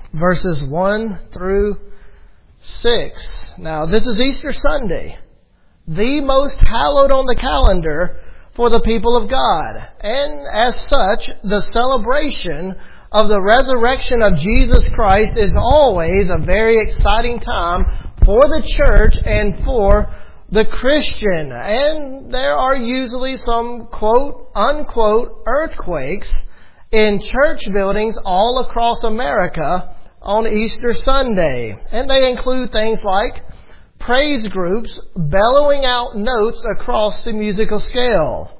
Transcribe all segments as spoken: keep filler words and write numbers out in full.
verses one through six. Now, this is Easter Sunday, the most hallowed on the calendar for the people of God. And as such, the celebration of the resurrection of Jesus Christ is always a very exciting time for the church and for the Christian. And there are usually some quote, unquote, earthquakes in church buildings all across America on Easter Sunday. And they include things like praise groups bellowing out notes across the musical scale,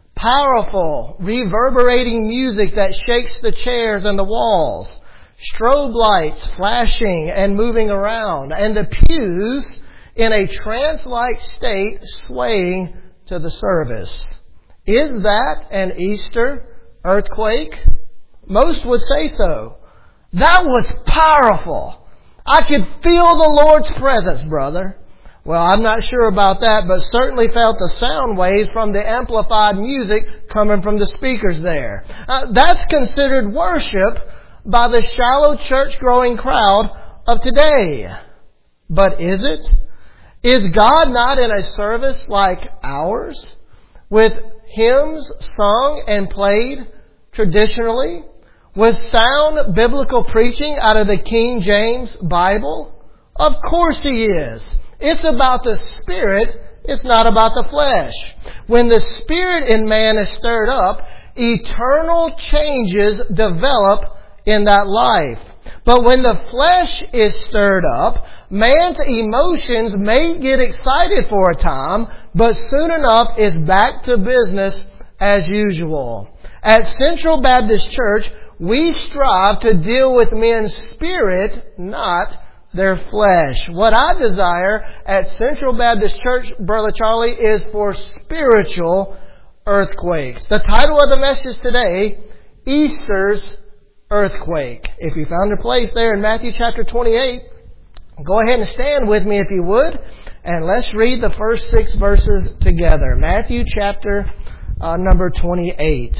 powerful, reverberating music that shakes the chairs and the walls, strobe lights flashing and moving around, and the pews in a trance-like state swaying to the service. Is that an Easter earthquake? Most would say so. That was powerful. I could feel the Lord's presence, brother. Well, I'm not sure about that, but certainly felt the sound waves from the amplified music coming from the speakers there. Uh, that's considered worship by the shallow church-growing crowd of today. But is it? Is God not in a service like ours, with hymns sung and played traditionally, with sound biblical preaching out of the King James Bible? Of course He is. It's about the Spirit. It's not about the flesh. When the Spirit in man is stirred up, eternal changes develop in that life. But when the flesh is stirred up, man's emotions may get excited for a time, but soon enough it's back to business as usual. At Central Baptist Church, we strive to deal with men's spirit, not their flesh. What I desire at Central Baptist Church, Brother Charlie, is for spiritual earthquakes. The title of the message today, Easter's Earthquake. If you found your place there in Matthew chapter twenty-eight, go ahead and stand with me if you would, and let's read the first six verses together. Matthew chapter uh, number twenty-eight.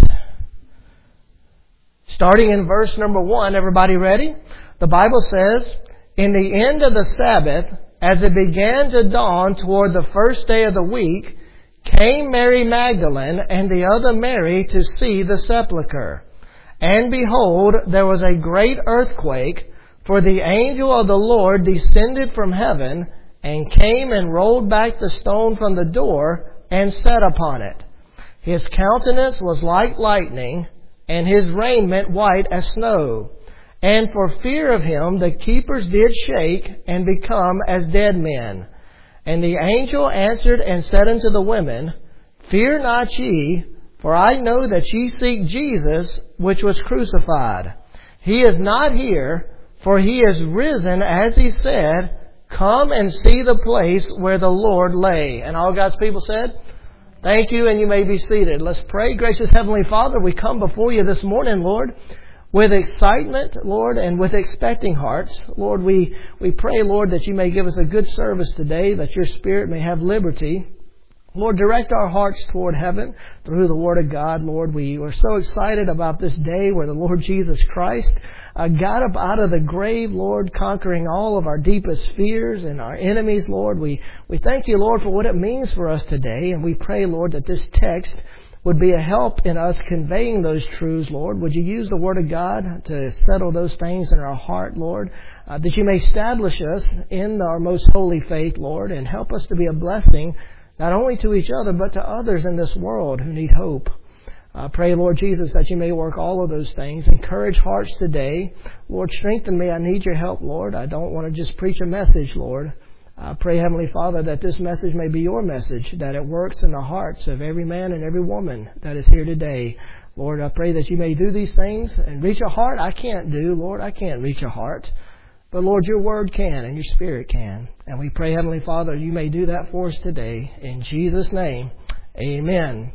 Starting in verse number one, everybody ready? The Bible says, "In the end of the Sabbath, as it began to dawn toward the first day of the week, came Mary Magdalene and the other Mary to see the sepulchre. And behold, there was a great earthquake, for the angel of the Lord descended from heaven and came and rolled back the stone from the door and sat upon it. His countenance was like lightning, and his raiment white as snow. And for fear of him, the keepers did shake and become as dead men. And the angel answered and said unto the women, Fear not ye, for I know that ye seek Jesus, which was crucified. He is not here, for he is risen, as he said. Come and see the place where the Lord lay." And all God's people said, "Thank you, and you may be seated." Let's pray. Gracious Heavenly Father, we come before you this morning, Lord, with excitement, Lord, and with expecting hearts. Lord, we, we pray, Lord, that you may give us a good service today, that your Spirit may have liberty. Lord, direct our hearts toward heaven through the Word of God. Lord, we are so excited about this day where the Lord Jesus Christ uh, got up out of the grave, Lord, conquering all of our deepest fears and our enemies, Lord. We, we thank you, Lord, for what it means for us today. And we pray, Lord, that this text would be a help in us conveying those truths, Lord. Would you use the Word of God to settle those things in our heart, Lord, uh, that you may establish us in our most holy faith, Lord, and help us to be a blessing not only to each other, but to others in this world who need hope. I pray, Lord Jesus, that you may work all of those things. Encourage hearts today. Lord, strengthen me. I need your help, Lord. I don't want to just preach a message, Lord. I pray, Heavenly Father, that this message may be your message, that it works in the hearts of every man and every woman that is here today. Lord, I pray that you may do these things and reach a heart I can't do. Lord, I can't reach a heart. But Lord, your Word can and your Spirit can. And we pray, Heavenly Father, you may do that for us today. In Jesus' name, amen.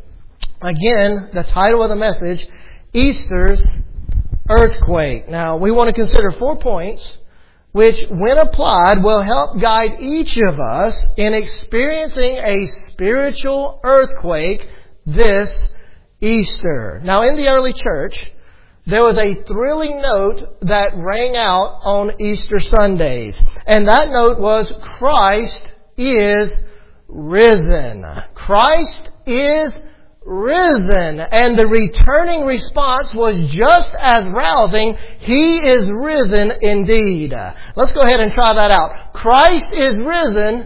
Again, the title of the message, Easter's Earthquake. Now, we want to consider four points which, when applied, will help guide each of us in experiencing a spiritual earthquake this Easter. Now, in the early church, there was a thrilling note that rang out on Easter Sundays. And that note was, Christ is risen. Christ is risen. And the returning response was just as rousing. He is risen indeed. Let's go ahead and try that out. Christ is risen.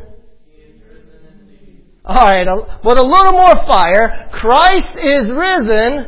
All right, with a little more fire. Christ is risen.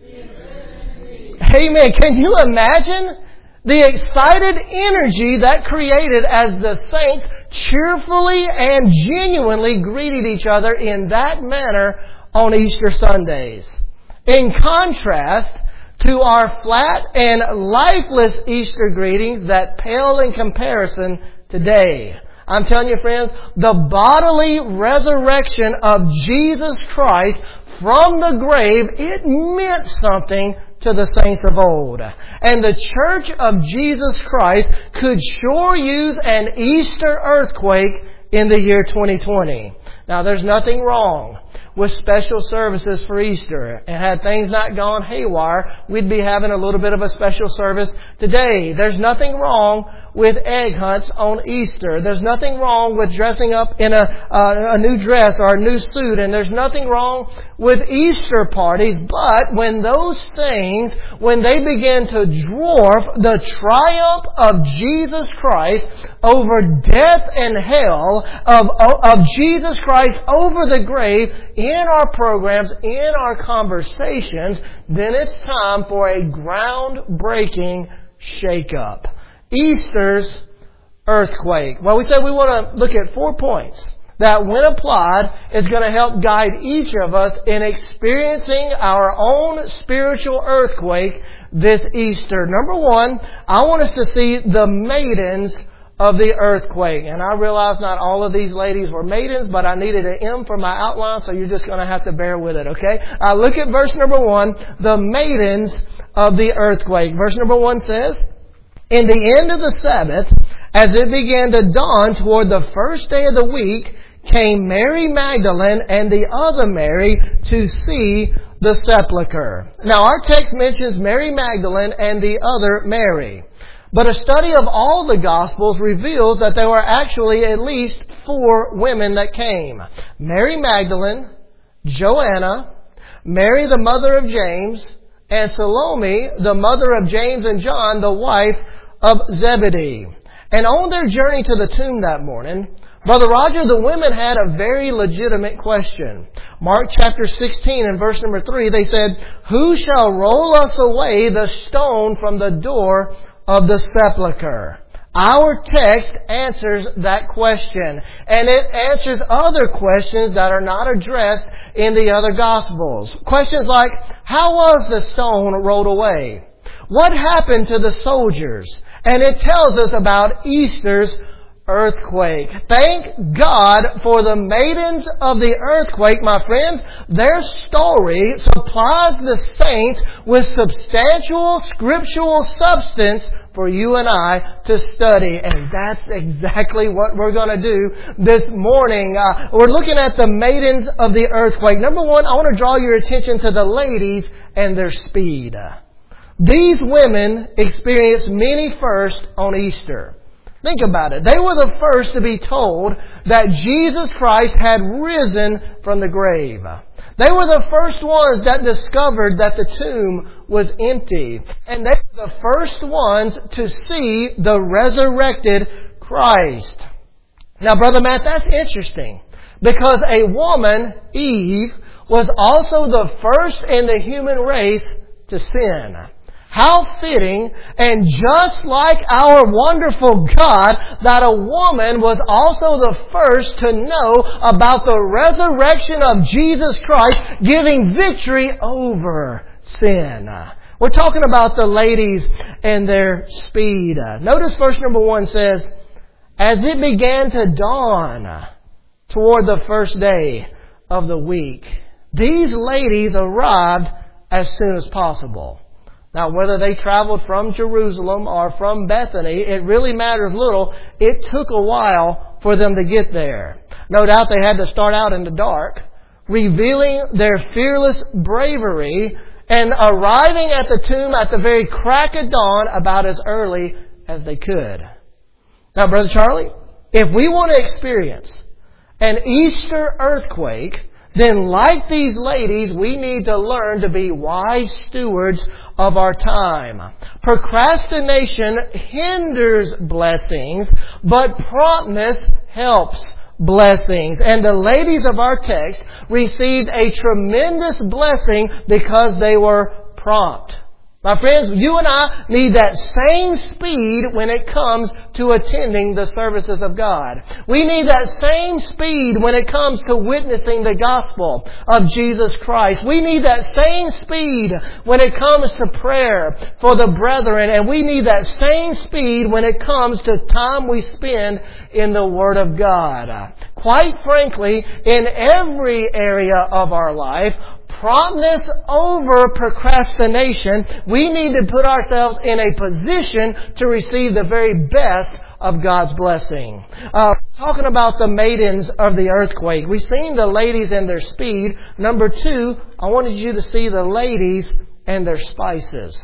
Amen. Can you imagine the excited energy that created as the saints cheerfully and genuinely greeted each other in that manner on Easter Sundays? In contrast to our flat and lifeless Easter greetings that pale in comparison today. I'm telling you, friends, the bodily resurrection of Jesus Christ from the grave, it meant something to the saints of old. And the Church of Jesus Christ could sure use an Easter earthquake in the year twenty twenty. Now, there's nothing wrong with special services for Easter. And had things not gone haywire, we'd be having a little bit of a special service today. There's nothing wrong with egg hunts on Easter. There's nothing wrong with dressing up in a, uh, a new dress or a new suit. And there's nothing wrong with Easter parties. But when those things, when they begin to dwarf the triumph of Jesus Christ over death and hell, of, of Jesus Christ over the grave, in our programs, in our conversations, then it's time for a groundbreaking shake-up. Easter's earthquake. Well, we said we want to look at four points that, when applied, is going to help guide each of us in experiencing our own spiritual earthquake this Easter. Number one, I want us to see the maidens of the earthquake. And I realize not all of these ladies were maidens, but I needed an M for my outline, so you're just going to have to bear with it, okay? Uh, look at verse number one, the maidens of the earthquake. Verse number one says, "In the end of the Sabbath, as it began to dawn toward the first day of the week, came Mary Magdalene and the other Mary to see the sepulchre." Now, our text mentions Mary Magdalene and the other Mary. But a study of all the Gospels reveals that there were actually at least four women that came. Mary Magdalene, Joanna, Mary the mother of James, and Salome, the mother of James and John, the wife of Zebedee. And on their journey to the tomb that morning, Brother Roger, the women had a very legitimate question. Mark chapter sixteen and verse number three, they said, "Who shall roll us away the stone from the door of the sepulchre?" Our text answers that question. And it answers other questions that are not addressed in the other Gospels. Questions like, how was the stone rolled away? What happened to the soldiers? And it tells us about Easter's earthquake. Thank God for the maidens of the earthquake, my friends. Their story supplies the saints with substantial scriptural substance for you and I to study. And that's exactly what we're going to do this morning. Uh, we're looking at the maidens of the earthquake. Number one, I want to draw your attention to the ladies and their speed. These women experienced many firsts on Easter. Think about it. They were the first to be told that Jesus Christ had risen from the grave. They were the first ones that discovered that the tomb was empty. And they were the first ones to see the resurrected Christ. Now, Brother Matt, that's interesting. Because a woman, Eve, was also the first in the human race to sin. How fitting, and just like our wonderful God, that a woman was also the first to know about the resurrection of Jesus Christ, giving victory over sin. We're talking about the ladies and their speed. Notice verse number one says, "As it began to dawn toward the first day of the week." These ladies arrived as soon as possible. Now, whether they traveled from Jerusalem or from Bethany, it really matters little. It took a while for them to get there. No doubt they had to start out in the dark, revealing their fearless bravery and arriving at the tomb at the very crack of dawn about as early as they could. Now, Brother Charlie, if we want to experience an Easter earthquake, then like these ladies, we need to learn to be wise stewards of our time. Procrastination hinders blessings, but promptness helps blessings. And the ladies of our text received a tremendous blessing because they were prompt. My friends, you and I need that same speed when it comes to attending the services of God. We need that same speed when it comes to witnessing the gospel of Jesus Christ. We need that same speed when it comes to prayer for the brethren. And we need that same speed when it comes to time we spend in the Word of God. Quite frankly, in every area of our life, promptness over procrastination, we need to put ourselves in a position to receive the very best of God's blessing. Uh, talking about the maidens of the earthquake, we've seen the ladies and their speed. Number two, I wanted you to see the ladies and their spices.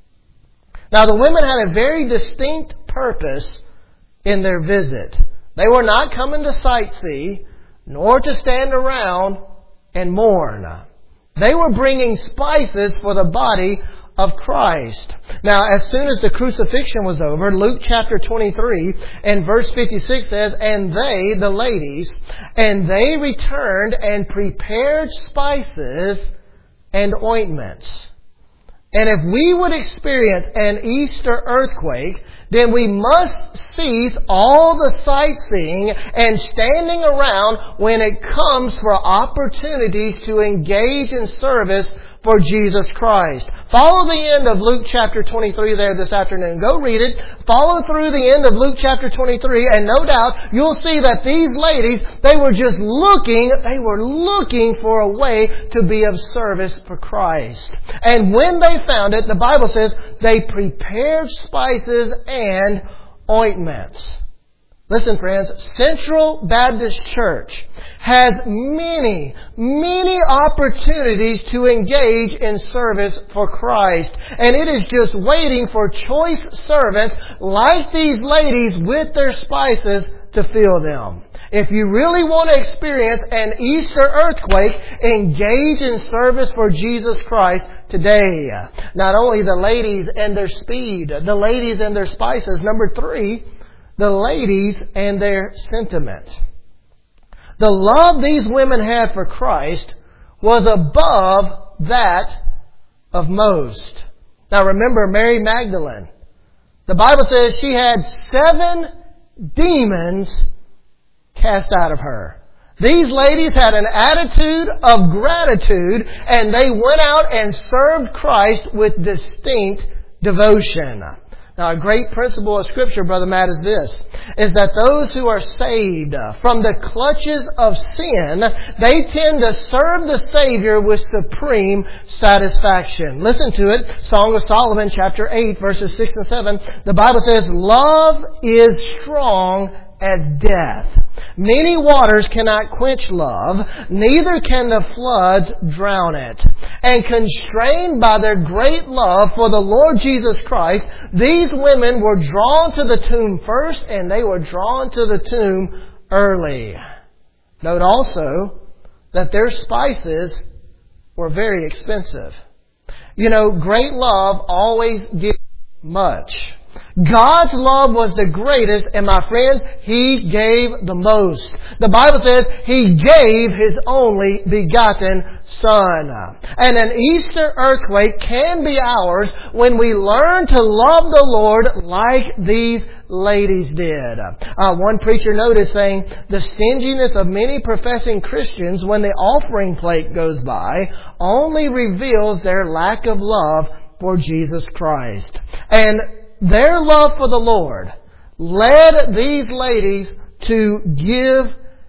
Now, the women had a very distinct purpose in their visit. They were not coming to sightsee, nor to stand around and mourn. They were bringing spices for the body of Christ. Now, as soon as the crucifixion was over, Luke chapter twenty-three and verse fifty-six says, "And they," the ladies, "and they returned and prepared spices and ointments." And if we would experience an Easter earthquake, then we must cease all the sightseeing and standing around when it comes for opportunities to engage in service for Jesus Christ. Follow the end of Luke chapter twenty-three there this afternoon. Go read it. Follow through the end of Luke chapter twenty-three, and no doubt you'll see that these ladies, they were just looking, they were looking for a way to be of service for Christ. And when they found it, the Bible says they prepared spices and ointments. Listen, friends, Central Baptist Church has many, many opportunities to engage in service for Christ. And it is just waiting for choice servants like these ladies with their spices to fill them. If you really want to experience an Easter earthquake, engage in service for Jesus Christ today. Not only the ladies and their speed, the ladies and their spices. Number three, the ladies and their sentiment. The love these women had for Christ was above that of most. Now remember Mary Magdalene. The Bible says she had seven demons cast out of her. These ladies had an attitude of gratitude, and they went out and served Christ with distinct devotion. Now, a great principle of Scripture, Brother Matt, is this, is that those who are saved from the clutches of sin, they tend to serve the Savior with supreme satisfaction. Listen to it. Song of Solomon, chapter eight, verses six and seven. The Bible says, "Love is strong as death. Many waters cannot quench love, neither can the floods drown it." And constrained by their great love for the Lord Jesus Christ, these women were drawn to the tomb first, and they were drawn to the tomb early. Note also that their spices were very expensive. You know, great love always gives much. God's love was the greatest, and my friends, He gave the most. The Bible says He gave His only begotten Son. And an Easter earthquake can be ours when we learn to love the Lord like these ladies did. Uh, one preacher noted saying, "The stinginess of many professing Christians when the offering plate goes by only reveals their lack of love for Jesus Christ." And their love for the Lord led these ladies to give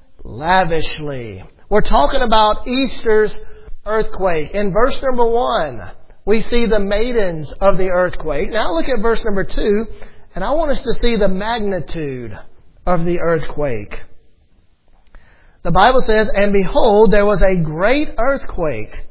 lavishly. We're talking about Easter's earthquake. In verse number one, we see the maidens of the earthquake. Now look at verse number two, and I want us to see the magnitude of the earthquake. The Bible says, "And behold, there was a great earthquake,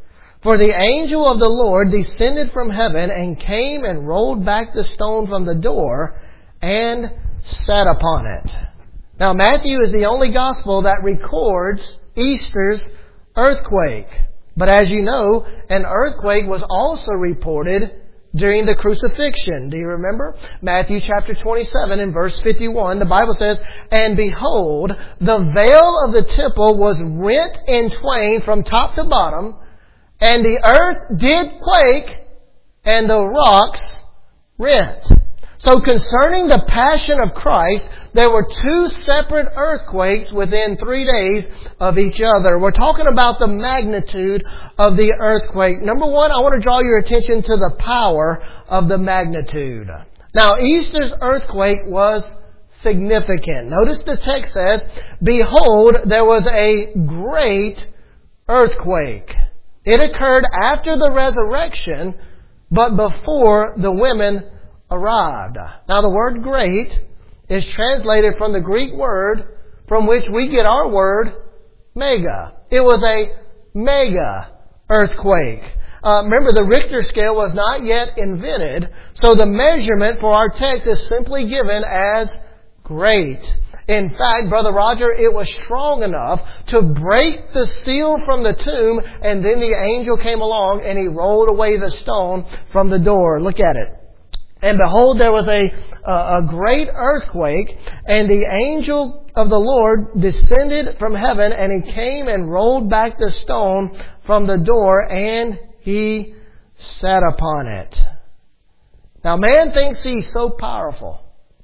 For the angel of the Lord descended from heaven and came and rolled back the stone from the door and sat upon it. Now Matthew is the only gospel that records Easter's earthquake. But as you know, an earthquake was also reported during the crucifixion. Do you remember? Matthew chapter twenty-seven and verse fifty-one, the Bible says, "And behold, the veil of the temple was rent in twain from top to bottom, and the earth did quake, and the rocks rent." So concerning the passion of Christ, there were two separate earthquakes within three days of each other. We're talking about the magnitude of the earthquake. Number one, I want to draw your attention to the power of the magnitude. Now, Easter's earthquake was significant. Notice the text says, "Behold, there was a great earthquake." It occurred after the resurrection, but before the women arrived. Now the word great is translated from the Greek word from which we get our word mega. It was a mega earthquake. Uh, remember, the Richter scale was not yet invented, so the measurement for our text is simply given as great. In fact, Brother Roger, it was strong enough to break the seal from the tomb, and then the angel came along and he rolled away the stone from the door. Look at it. "And behold, there was a, a, a great earthquake, and the angel of the Lord descended from heaven, and he came and rolled back the stone from the door, and he sat upon it." Now man thinks he's so powerful.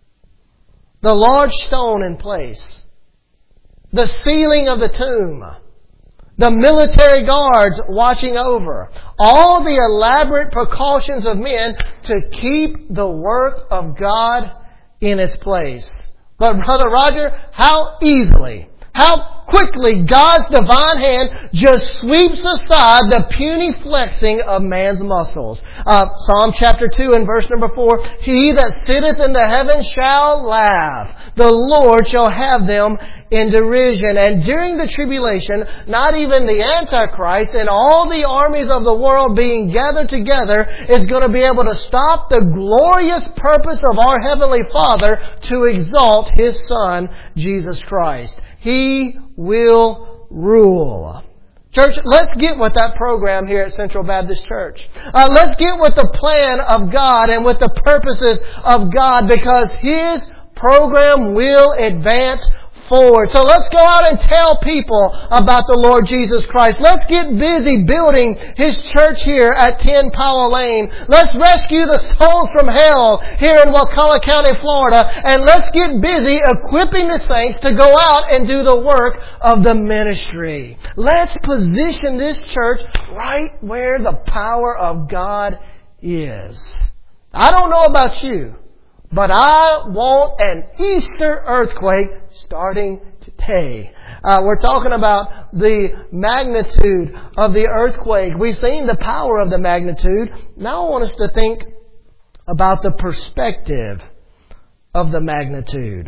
The large stone in place, the ceiling of the tomb, the military guards watching over, all the elaborate precautions of men to keep the work of God in its place. But Brother Roger, how easily, how quickly God's divine hand just sweeps aside the puny flexing of man's muscles. Uh, Psalm chapter two and verse number four, "He that sitteth in the heavens shall laugh. The Lord shall have them in derision." And during the tribulation, not even the Antichrist and all the armies of the world being gathered together is going to be able to stop the glorious purpose of our Heavenly Father to exalt His Son, Jesus Christ. He will rule. Church, let's get with that program here at Central Baptist Church. Uh, let's get with the plan of God and with the purposes of God, because His program will advance forward. So let's go out and tell people about the Lord Jesus Christ. Let's get busy building His church here at ten Powell Lane. Let's rescue the souls from hell here in Wakulla County, Florida. And let's get busy equipping the saints to go out and do the work of the ministry. Let's position this church right where the power of God is. I don't know about you, but I want an Easter earthquake starting today. Uh, we're talking about the magnitude of the earthquake. We've seen the power of the magnitude. Now I want us to think about the perspective of the magnitude.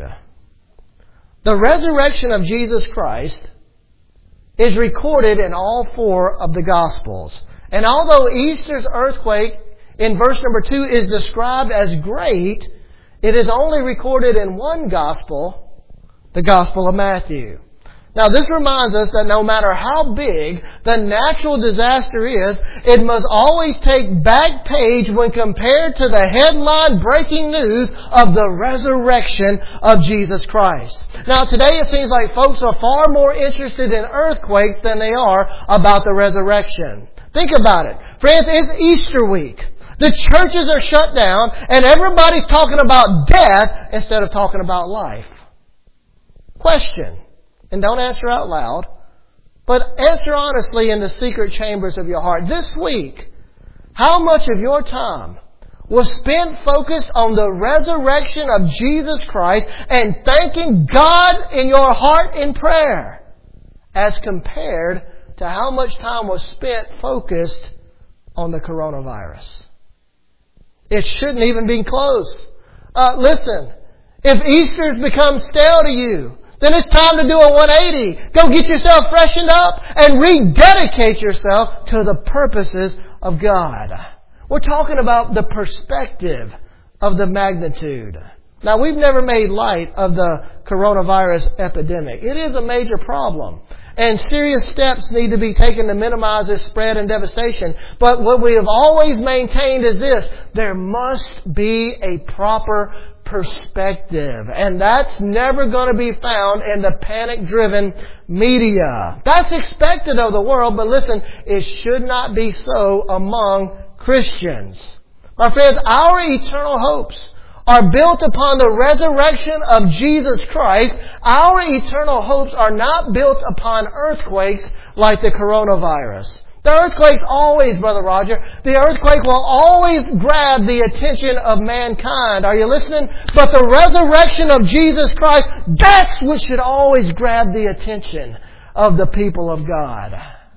The resurrection of Jesus Christ is recorded in all four of the Gospels. And although Easter's earthquake in verse number two is described as great, it is only recorded in one Gospel, the Gospel of Matthew. Now this reminds us that no matter how big the natural disaster is, it must always take back page when compared to the headline breaking news of the resurrection of Jesus Christ. Now today it seems like folks are far more interested in earthquakes than they are about the resurrection. Think about it. Friends, it's Easter week. The churches are shut down and everybody's talking about death instead of talking about life. Question, and don't answer out loud, but answer honestly in the secret chambers of your heart. This week, how much of your time was spent focused on the resurrection of Jesus Christ and thanking God in your heart in prayer, as compared to how much time was spent focused on the coronavirus? It shouldn't even be close. Uh, listen, if Easter's become stale to you, then it's time to do a one eighty. Go get yourself freshened up and rededicate yourself to the purposes of God. We're talking about the perspective of the magnitude. Now, we've never made light of the coronavirus epidemic. It is a major problem. And serious steps need to be taken to minimize its spread and devastation. But what we have always maintained is this: there must be a proper perspective. And that's never going to be found in the panic-driven media. That's expected of the world, but listen, it should not be so among Christians. My friends, our eternal hopes are built upon the resurrection of Jesus Christ. Our eternal hopes are not built upon earthquakes like the coronavirus. The earthquake always, Brother Roger, the earthquake will always grab the attention of mankind. Are you listening? But the resurrection of Jesus Christ, that's what should always grab the attention of the people of God.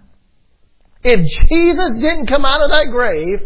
If Jesus didn't come out of that grave,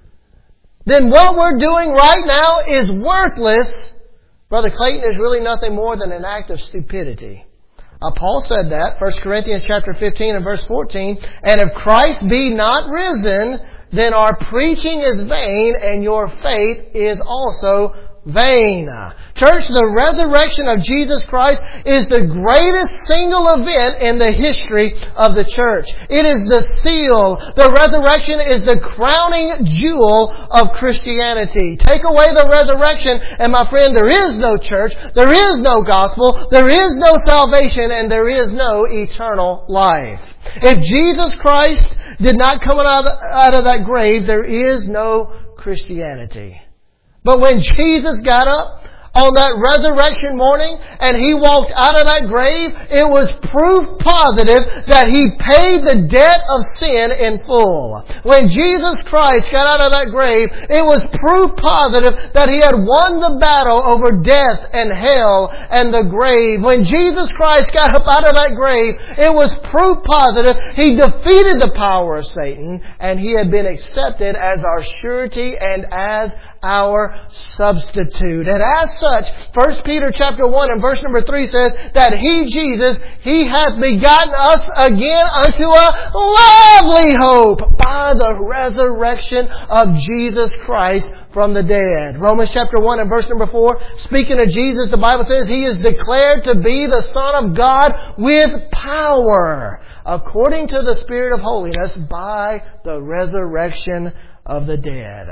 then what we're doing right now is worthless. Brother Clayton, is really nothing more than an act of stupidity. Uh, Paul said that, First Corinthians chapter fifteen and verse fourteen. And if Christ be not risen, then our preaching is vain, and your faith is also vain. Church, the resurrection of Jesus Christ is the greatest single event in the history of the church. It is the seal. The resurrection is the crowning jewel of Christianity. Take away the resurrection, and my friend, there is no church, there is no gospel, there is no salvation, and there is no eternal life. If Jesus Christ did not come out of, out of that grave, there is no Christianity. But when Jesus got up on that resurrection morning and He walked out of that grave, it was proof positive that He paid the debt of sin in full. When Jesus Christ got out of that grave, it was proof positive that He had won the battle over death and hell and the grave. When Jesus Christ got up out of that grave, it was proof positive He defeated the power of Satan, and He had been accepted as our surety and as our substitute. And as such, First Peter chapter one and verse number three says that He, Jesus, He hath begotten us again unto a lively hope by the resurrection of Jesus Christ from the dead. Romans chapter one and verse number four, speaking of Jesus, the Bible says He is declared to be the Son of God with power, according to the Spirit of holiness, by the resurrection of the dead.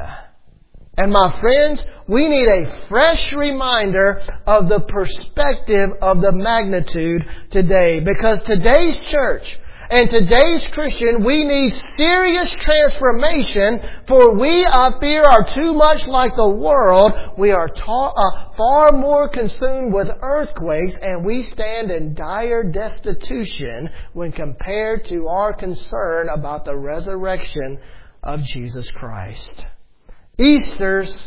And my friends, we need a fresh reminder of the perspective of the magnitude today. Because today's church and today's Christian, we need serious transformation, for we, I fear, are too much like the world. We are ta- uh, far more consumed with earthquakes, and we stand in dire destitution when compared to our concern about the resurrection of Jesus Christ. Easter's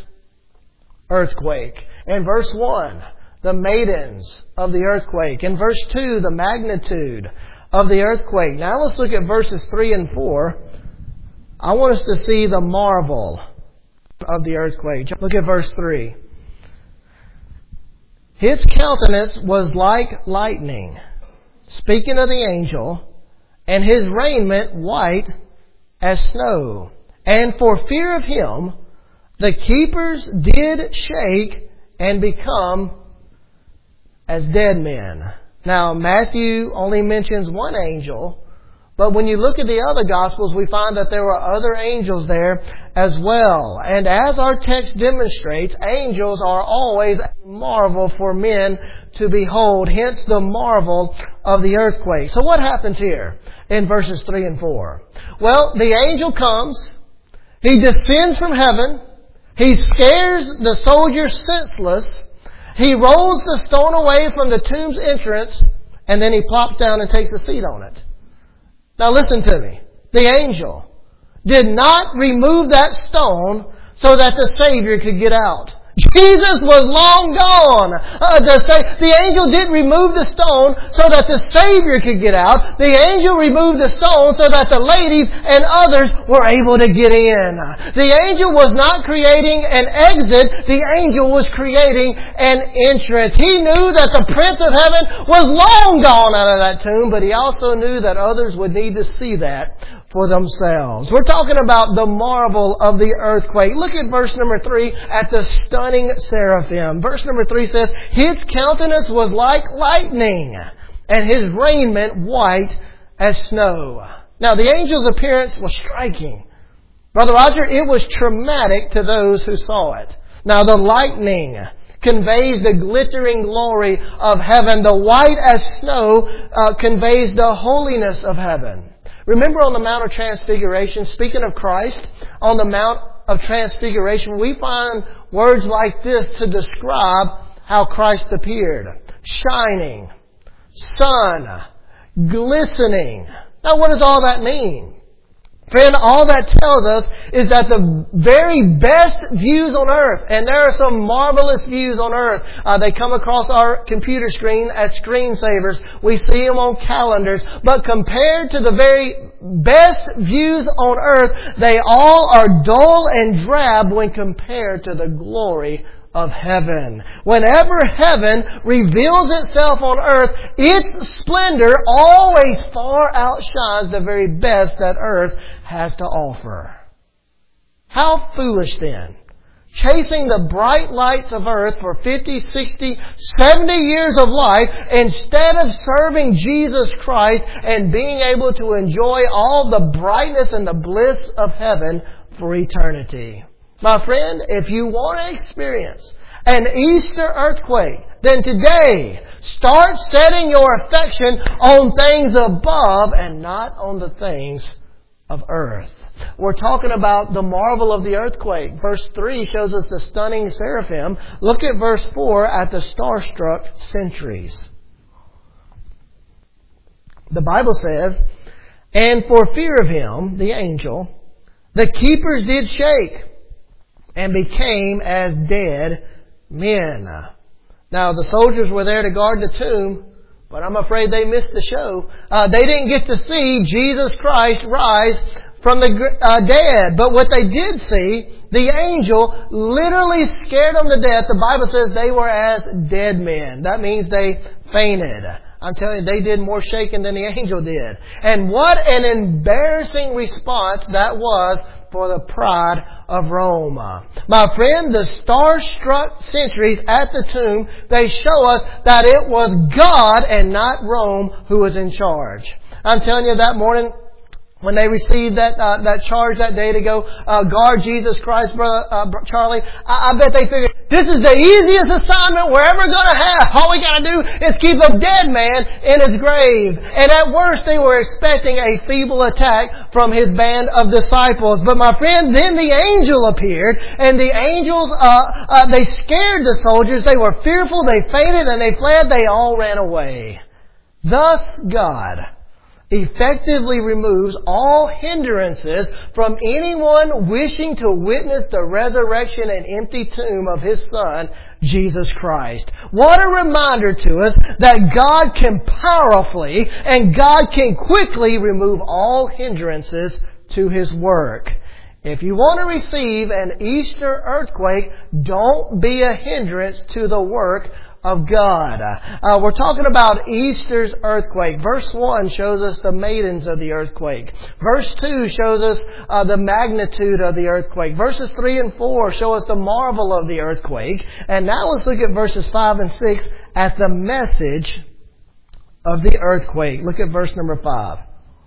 earthquake. In verse one, the maidens of the earthquake. In verse two, the magnitude of the earthquake. Now let's look at verses three and four. I want us to see the marvel of the earthquake. Look at verse three. His countenance was like lightning, speaking of the angel, and his raiment white as snow. And for fear of Him, the keepers did shake and become as dead men. Now, Matthew only mentions one angel, but when you look at the other Gospels, we find that there were other angels there as well. And as our text demonstrates, angels are always a marvel for men to behold, hence the marvel of the earthquake. So what happens here in verses three and four? Well, the angel comes, he descends from heaven, he scares the soldiers senseless. He rolls the stone away from the tomb's entrance, and then he plops down and takes a seat on it. Now listen to me. The angel did not remove that stone so that the Savior could get out. Jesus was long gone. Uh, the, the angel didn't remove the stone so that the Savior could get out. The angel removed the stone so that the ladies and others were able to get in. The angel was not creating an exit. The angel was creating an entrance. He knew that the Prince of Heaven was long gone out of that tomb, but He also knew that others would need to see that for themselves. We're talking about the marvel of the earthquake. Look at verse number three at the stunning seraphim. Verse number three says, His countenance was like lightning, and His raiment white as snow. Now the angel's appearance was striking. Brother Roger, it was traumatic to those who saw it. Now the lightning conveys the glittering glory of heaven. The white as snow uh, conveys the holiness of heaven. Remember on the Mount of Transfiguration, speaking of Christ, on the Mount of Transfiguration, we find words like this to describe how Christ appeared. Shining, sun, glistening. Now what does all that mean? Friend, all that tells us is that the very best views on earth, and there are some marvelous views on earth, uh, they come across our computer screen as screensavers. We see them on calendars. But compared to the very best views on earth, they all are dull and drab when compared to the glory of heaven. Whenever heaven reveals itself on earth, its splendor always far outshines the very best that earth has to offer. How foolish then, chasing the bright lights of earth for fifty, sixty, seventy years of life instead of serving Jesus Christ and being able to enjoy all the brightness and the bliss of heaven for eternity. My friend, if you want to experience an Easter earthquake, then today start setting your affection on things above and not on the things of earth. We're talking about the marvel of the earthquake. Verse three shows us the stunning seraphim. Look at verse four at the starstruck sentries. The Bible says, And for fear of him, the angel, the keepers did shake and became as dead men. Now, the soldiers were there to guard the tomb, but I'm afraid they missed the show. Uh, they didn't get to see Jesus Christ rise from the uh, dead. But what they did see, the angel literally scared them to death. The Bible says they were as dead men. That means they fainted. I'm telling you, they did more shaking than the angel did. And what an embarrassing response that was for the pride of Rome. My friend, the star-struck sentries at the tomb, they show us that it was God and not Rome who was in charge. I'm telling you, that morning when they received that uh, that charge that day to go uh, guard Jesus Christ, brother uh, Charlie, I, I bet they figured, this is the easiest assignment we're ever going to have. All we got to do is keep a dead man in his grave. And at worst, they were expecting a feeble attack from his band of disciples. But my friend, then the angel appeared, and the angels, uh, uh, they scared the soldiers. They were fearful, they fainted, and they fled. They all ran away. Thus, God effectively removes all hindrances from anyone wishing to witness the resurrection and empty tomb of His Son, Jesus Christ. What a reminder to us that God can powerfully and God can quickly remove all hindrances to His work. If you want to receive an Easter earthquake, don't be a hindrance to the work of God. Uh, we're talking about Easter's earthquake. Verse one shows us the maidens of the earthquake. Verse two shows us uh, the magnitude of the earthquake. Verses three and four show us the marvel of the earthquake. And now let's look at verses five and six at the message of the earthquake. Look at verse number five.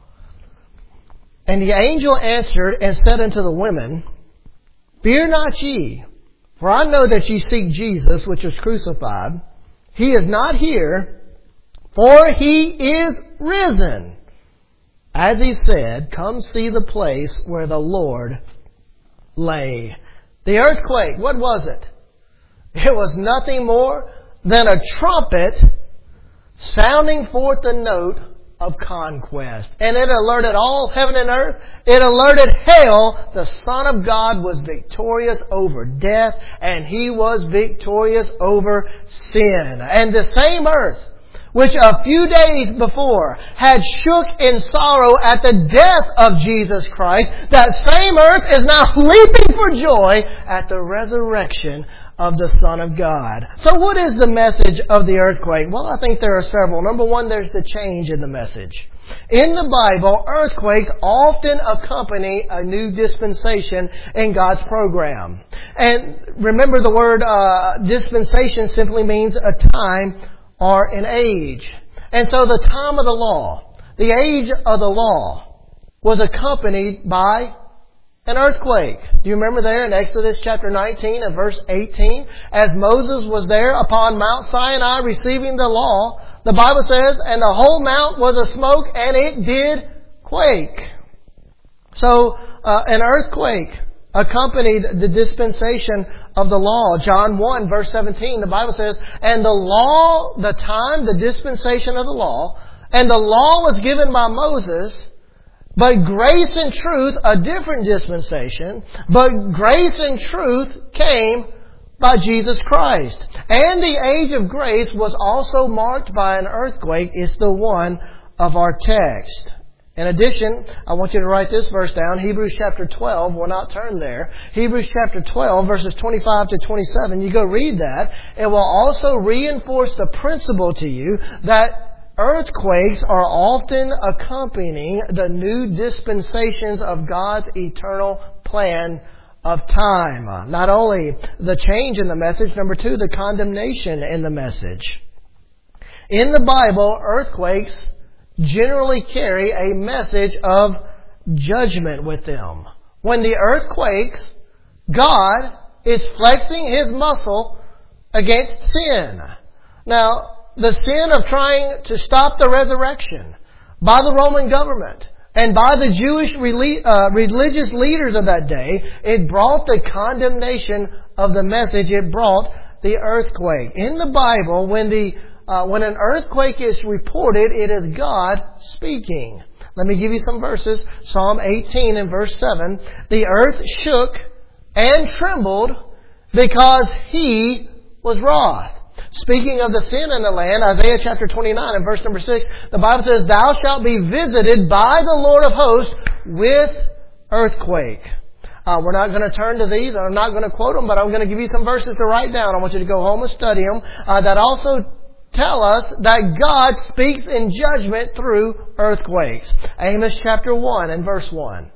And the angel answered and said unto the women, Fear not ye, for I know that ye seek Jesus, which was crucified. He is not here, for He is risen. As He said, come see the place where the Lord lay. The earthquake, what was it? It was nothing more than a trumpet sounding forth the note of conquest. And it alerted all heaven and earth. It alerted hell. The Son of God was victorious over death, and He was victorious over sin. And the same earth, which a few days before had shook in sorrow at the death of Jesus Christ, that same earth is now leaping for joy at the resurrection of the Son of God. So what is the message of the earthquake? Well, I think there are several. Number one, there's the change in the message. In the Bible, earthquakes often accompany a new dispensation in God's program. And remember, the word uh, dispensation simply means a time or an age. And so the time of the law, the age of the law, was accompanied by an earthquake. Do you remember there in Exodus chapter nineteen and verse eighteen? As Moses was there upon Mount Sinai receiving the law, the Bible says, and the whole mount was a smoke, and it did quake. So, uh, an earthquake accompanied the dispensation of the law. John one verse seventeen, the Bible says, and the law, the time, the dispensation of the law, and the law was given by Moses, but grace and truth, a different dispensation, but grace and truth came by Jesus Christ. And the age of grace was also marked by an earthquake. It's the one of our text. In addition, I want you to write this verse down, Hebrews chapter twelve. We'll not turn there. Hebrews chapter twelve, verses twenty-five to twenty-seven. You go read that. It will also reinforce the principle to you that earthquakes are often accompanying the new dispensations of God's eternal plan of time. Not only the change in the message, number two, the condemnation in the message. In the Bible, earthquakes generally carry a message of judgment with them. When the earth quakes, God is flexing His muscle against sin. Now, the sin of trying to stop the resurrection by the Roman government and by the Jewish religious leaders of that day, it brought the condemnation of the message. It brought the earthquake. In the Bible, when the uh, when an earthquake is reported, it is God speaking. Let me give you some verses. Psalm eighteen and verse seven. The earth shook and trembled because He was wroth. Speaking of the sin in the land, Isaiah chapter twenty-nine and verse number six, the Bible says, thou shalt be visited by the Lord of hosts with earthquake. Uh, we're not going to turn to these. I'm not going to quote them, but I'm going to give you some verses to write down. I want you to go home and study them. Uh, that also tell us that God speaks in judgment through earthquakes. Amos chapter one and verse one.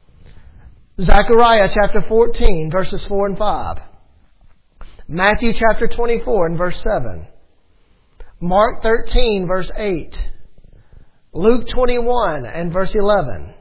Zechariah chapter fourteen, verses four and five. Matthew chapter twenty-four and verse seven. Mark thirteen verse eight. Luke twenty-one and verse eleven.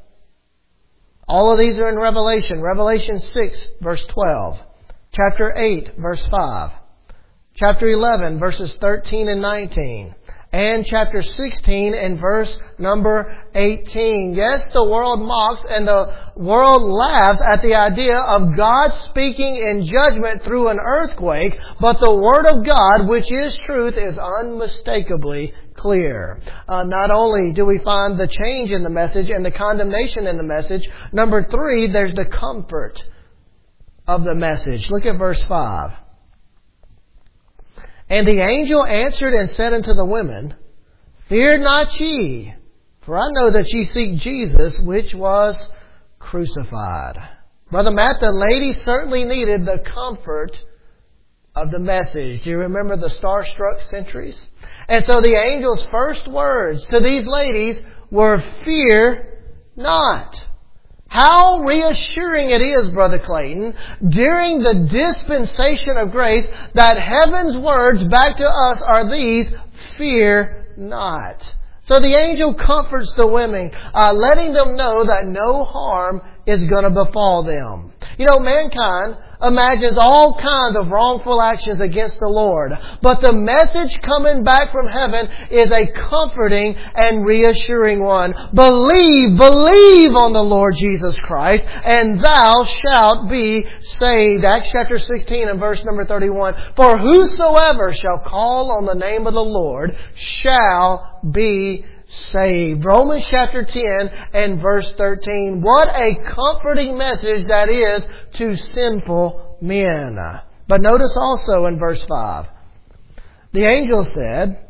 All of these are in Revelation. Revelation six verse twelve. Chapter eight verse five. Chapter eleven verses thirteen and nineteen. And chapter sixteen and verse number eighteen. Yes, the world mocks and the world laughs at the idea of God speaking in judgment through an earthquake, but the Word of God, which is truth, is unmistakably clear. Uh, not only do we find the change in the message and the condemnation in the message, number three, there's the comfort of the message. Look at verse five. And the angel answered and said unto the women, fear not ye, for I know that ye seek Jesus, which was crucified. Brother Matt, the lady certainly needed the comfort of the message. Do you remember the starstruck centuries? And so the angel's first words to these ladies were, fear not. How reassuring it is, Brother Clayton, during the dispensation of grace, that heaven's words back to us are these, fear not. So the angel comforts the women, uh, letting them know that no harm is going to befall them. You know, mankind imagines all kinds of wrongful actions against the Lord. But the message coming back from heaven is a comforting and reassuring one. Believe, believe on the Lord Jesus Christ, and thou shalt be saved. Acts chapter sixteen and verse number thirty-one. For whosoever shall call on the name of the Lord shall be saved. Romans chapter ten and verse thirteen. What a comforting message that is to sinful men. But notice also in verse five. The angel said,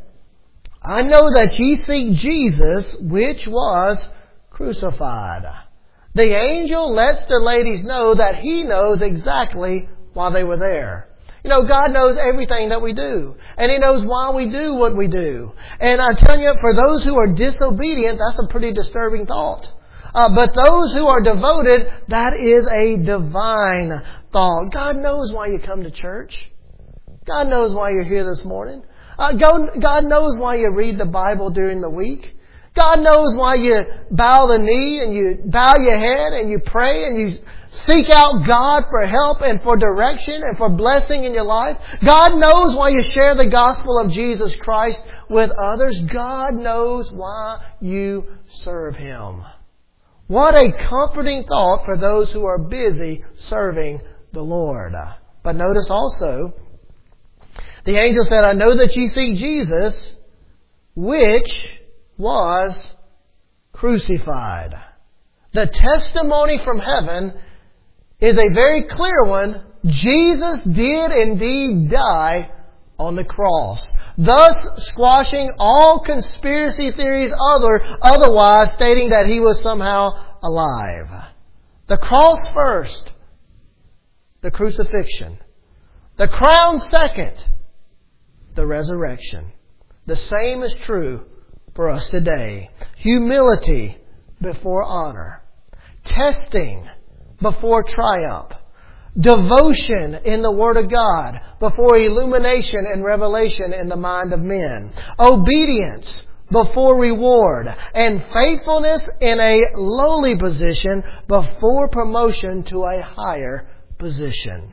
I know that ye seek Jesus, which was crucified. The angel lets the ladies know that He knows exactly why they were there. You know, God knows everything that we do. And He knows why we do what we do. And I'm telling you, for those who are disobedient, that's a pretty disturbing thought. Uh, but those who are devoted, that is a divine thought. God knows why you come to church. God knows why you're here this morning. Uh, God, God knows why you read the Bible during the week. God knows why you bow the knee and you bow your head and you pray and you seek out God for help and for direction and for blessing in your life. God knows why you share the gospel of Jesus Christ with others. God knows why you serve Him. What a comforting thought for those who are busy serving the Lord. But notice also, the angel said, I know that ye seek Jesus, which was crucified. The testimony from heaven is a very clear one. Jesus did indeed die on the cross, thus squashing all conspiracy theories other, otherwise stating that He was somehow alive. The cross first, the crucifixion. The crown second, the resurrection. The same is true for us today. Humility before honor. Testing before triumph. Devotion in the Word of God before illumination and revelation in the mind of men. Obedience before reward. And faithfulness in a lowly position before promotion to a higher position.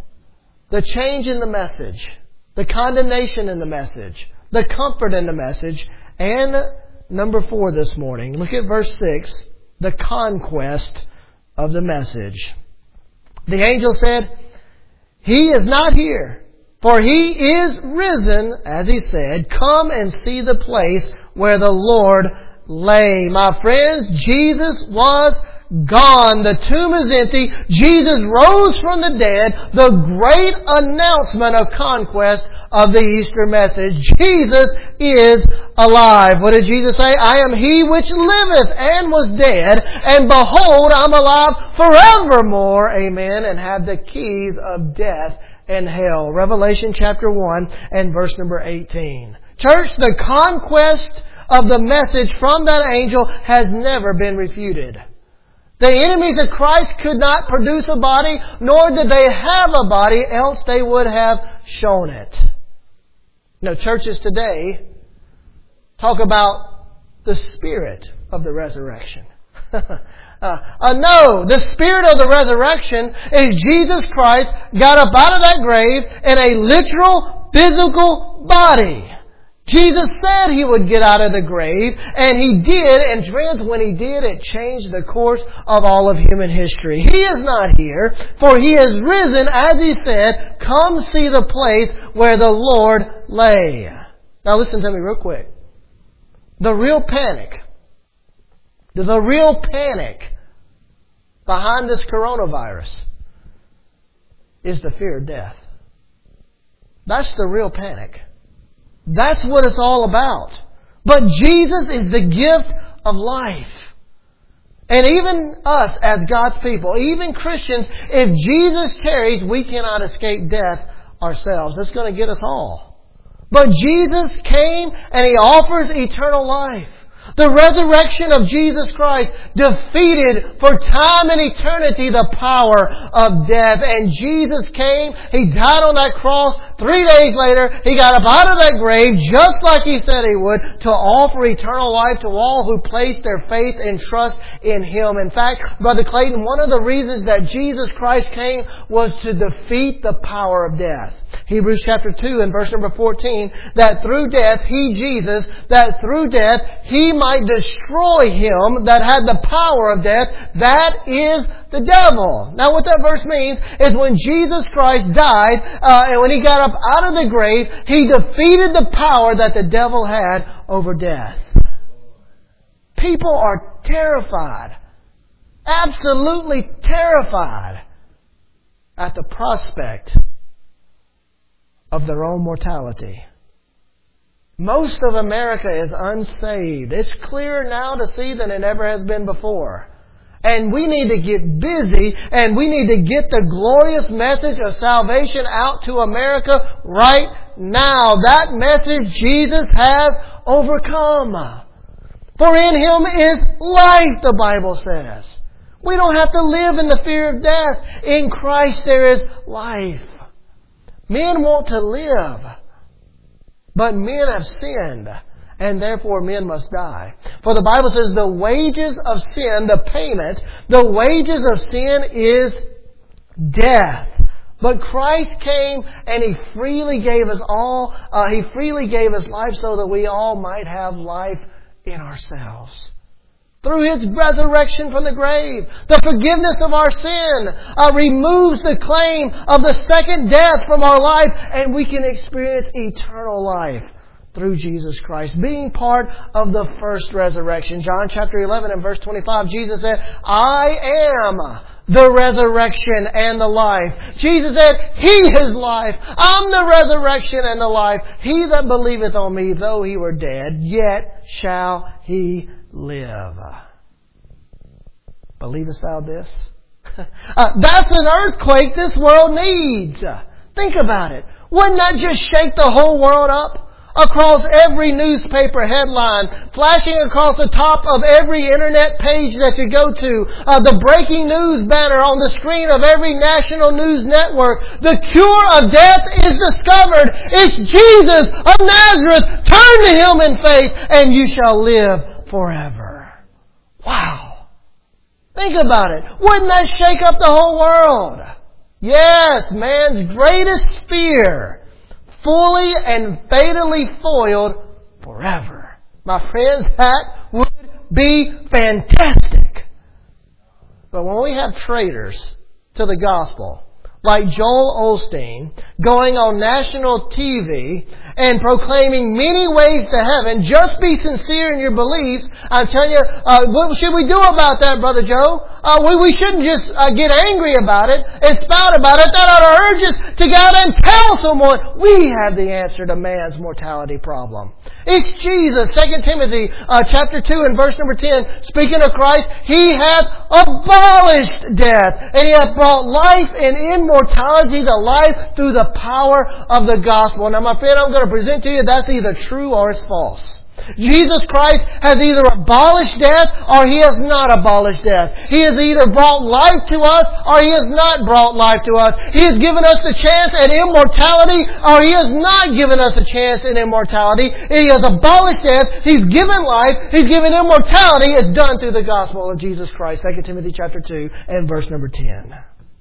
The change in the message. The condemnation in the message. The comfort in the message. And number four this morning. Look at verse six. The conquest of the message. The angel said, He is not here, for He is risen, as He said. Come and see the place where the Lord lay. My friends, Jesus was gone. The tomb is empty. Jesus rose from the dead. The great announcement of conquest of the Easter message. Jesus is alive. What did Jesus say? I am He which liveth and was dead, and behold, I'm alive forevermore. Amen. And have the keys of death and hell. Revelation chapter one and verse number eighteen. Church, the conquest of the message from that angel has never been refuted. The enemies of Christ could not produce a body, nor did they have a body, else they would have shown it. You know, churches today talk about the spirit of the resurrection. uh, uh, no, the spirit of the resurrection is Jesus Christ got up out of that grave in a literal, physical body. Jesus said He would get out of the grave, and He did, and friends, when He did, it changed the course of all of human history. He is not here, for He is risen, as He said, come see the place where the Lord lay. Now listen to me real quick. The real panic, the real panic behind this coronavirus is the fear of death. That's the real panic. That's what it's all about. But Jesus is the gift of life. And even us as God's people, even Christians, if Jesus tarries, we cannot escape death ourselves. It's going to get us all. But Jesus came and He offers eternal life. The resurrection of Jesus Christ defeated for time and eternity the power of death. And Jesus came, He died on that cross. Three days later, He got up out of that grave, just like He said He would, to offer eternal life to all who place their faith and trust in Him. In fact, Brother Clayton, one of the reasons that Jesus Christ came was to defeat the power of death. Hebrews chapter two and verse number fourteen, that through death, He, Jesus, that through death, He might destroy him that had the power of death, that is the devil. Now what that verse means is when Jesus Christ died, uh, and when He got up out of the grave, He defeated the power that the devil had over death. People are terrified, absolutely terrified at the prospect of their own mortality. Most of America is unsaved. It's clearer now to see than it ever has been before. And we need to get busy and we need to get the glorious message of salvation out to America right now. That message Jesus has overcome. For in Him is life, the Bible says. We don't have to live in the fear of death. In Christ there is life. Men want to live, but men have sinned, and therefore men must die. For the Bible says the wages of sin, the payment, the wages of sin is death. But Christ came and He freely gave us all, uh, He freely gave us life so that we all might have life in ourselves. Through His resurrection from the grave, the forgiveness of our sin uh, removes the claim of the second death from our life, and we can experience eternal life through Jesus Christ, being part of the first resurrection. John chapter eleven and verse twenty-five, Jesus said, I am the resurrection and the life. Jesus said, He is life. I'm the resurrection and the life. He that believeth on Me, though he were dead, yet shall he live. Believest thou this? uh, that's an earthquake this world needs. Think about it. Wouldn't that just shake the whole world up? Across every newspaper headline, flashing across the top of every internet page that you go to, uh, the breaking news banner on the screen of every national news network. The cure of death is discovered. It's Jesus of Nazareth. Turn to Him in faith and you shall live forever. Wow. Think about it. Wouldn't that shake up the whole world? Yes, man's greatest fear, fully and fatally foiled forever. My friends, that would be fantastic. But when we have traitors to the gospel, like Joel Osteen, going on national T V and proclaiming many ways to heaven, just be sincere in your beliefs. I'm telling you, uh, what should we do about that, Brother Joe? Uh, we, we shouldn't just uh, get angry about it and spout about it. That ought to urge us to go out and tell someone we have the answer to man's mortality problem. It's Jesus. Second Timothy uh, chapter two and verse number ten, speaking of Christ, He hath abolished death, and He hath brought life and immortality to life through the power of the gospel. Now, my friend, I'm going to present to you that's either true or it's false. Jesus Christ has either abolished death or He has not abolished death. He has either brought life to us or He has not brought life to us. He has given us the chance at immortality or He has not given us a chance at immortality. He has abolished death. He's given life. He's given immortality. It's done through the gospel of Jesus Christ. Second Timothy chapter two and verse number ten.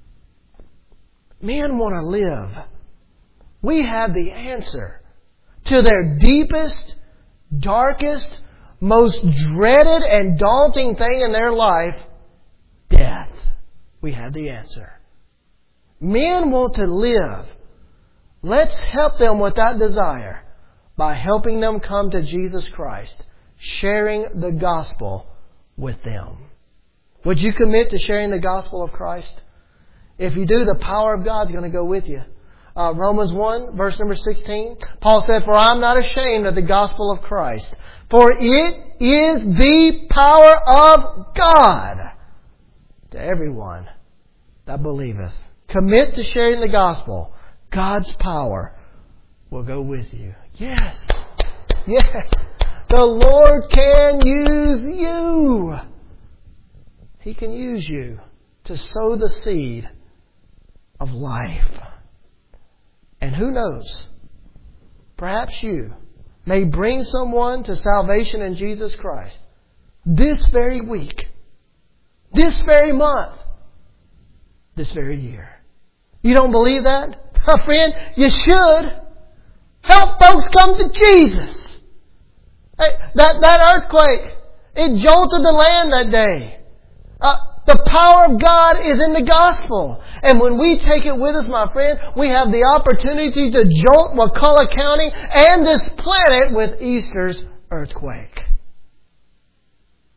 Men want to live. We have the answer to their deepest, darkest, most dreaded and daunting thing in their life, death. We have the answer. Men want to live. Let's help them with that desire by helping them come to Jesus Christ, sharing the gospel with them. Would you commit to sharing the gospel of Christ? If you do, the power of God's going to go with you. Uh, Romans one, verse number sixteen, Paul said, For I am not ashamed of the gospel of Christ, for it is the power of God to everyone that believeth. Commit to sharing the gospel. God's power will go with you. Yes. Yes. The Lord can use you. He can use you to sow the seed of life. And who knows, perhaps you may bring someone to salvation in Jesus Christ this very week, this very month, this very year. You don't believe that? Oh, friend, you should. Help folks come to Jesus. Hey, that, that earthquake, it jolted the land that day. Uh, The power of God is in the gospel. And when we take it with us, my friend, we have the opportunity to jolt McCullough County and this planet with Easter's earthquake.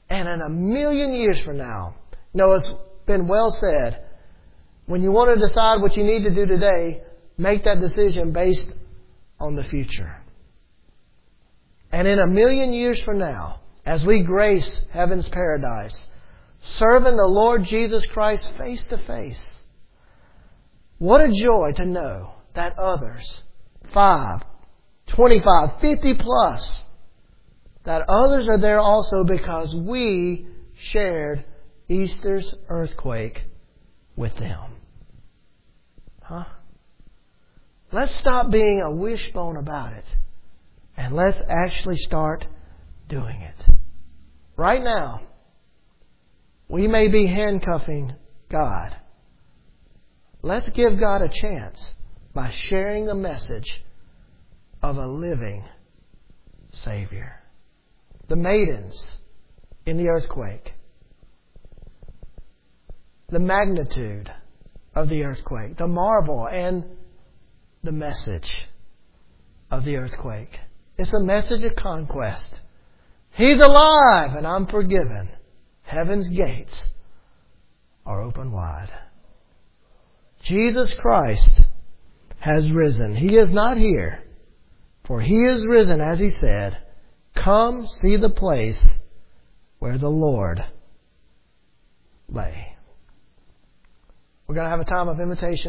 And in a million years from now, you know, it's been well said, when you want to decide what you need to do today, make that decision based on the future. And in a million years from now, as we grace heaven's paradise, serving the Lord Jesus Christ face to face, what a joy to know that others, five, twenty-five, fifty plus, that others are there also because we shared Easter's earthquake with them. Huh? Let's stop being a wishbone about it. And let's actually start doing it. Right now, we may be handcuffing God. Let's give God a chance by sharing the message of a living Savior. The maidens in the earthquake. The magnitude of the earthquake. The marvel and the message of the earthquake. It's a message of conquest. He's alive and I'm forgiven. Heaven's gates are open wide. Jesus Christ has risen. He is not here, for He is risen, as He said. Come see the place where the Lord lay. We're going to have a time of invitation.